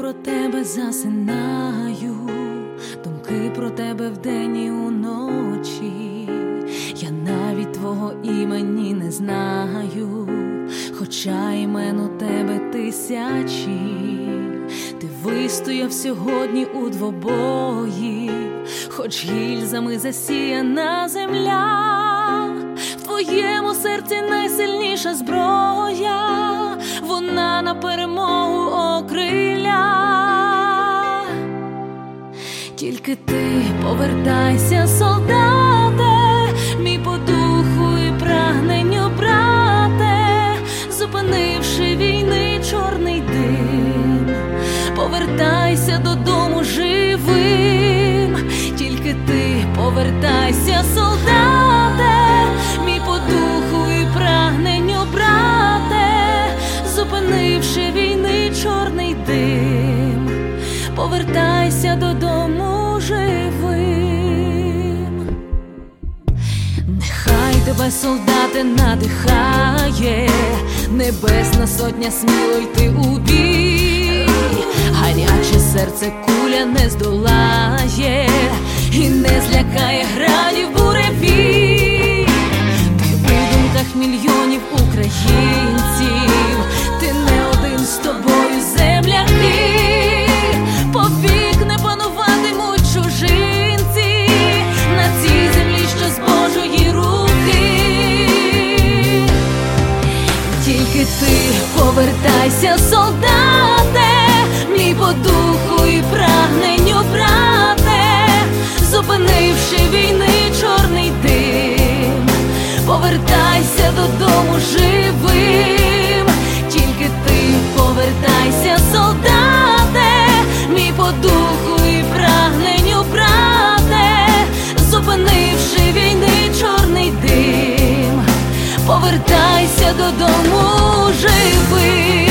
про тебе засинаю, думки про тебе вдень і уночі. Я навіть твого імені не знаю, хоча імен у тебе тисячі. Ти вистояв сьогодні у двобої, хоч гільзами засіяна земля. В твоєму серці найсильніша зброя, вона на перемогу окриля. Тільки ти повертайся, солдате, мій по духу і прагненню брате, зупинивши війни чорний дим. Повертайся додому живим, тільки ти повертайся, солдате, мій по духу і прагненню брате, зупинивши війни чорний дим. Повертайся додому живим. Нехай тебе, солдате, надихає небесна сотня, сміло йти у бій. Гаряче серце куля не здолає і не злякає градів буревій. Ти у думках мільйонів українців, ти не один, з тобою земляки. Повік не пануватимуть чужинці на цій землі, що з Божої руки. Тільки ти повертайся, солдате, мій по духу і прагненню брате, зупинивши війни чорний дим. Повертайся додому живим, тільки ти повертайся, солдате, мій по духу і прагненню брате, зупинивши війни чорний дим. Повертайся додому живим.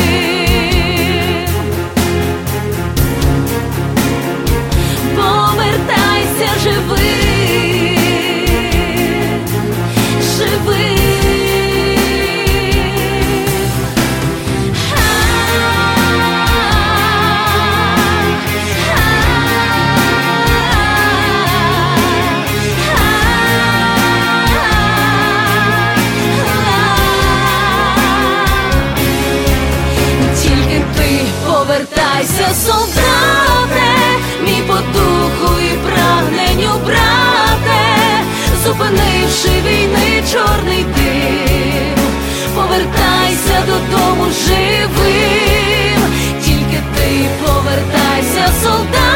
Повертайся живим, живим. Повертайся, солдате, мій по духу і прагненню брате, зупинивши війни чорний дим. Повертайся додому живим, тільки ти повертайся, солдате.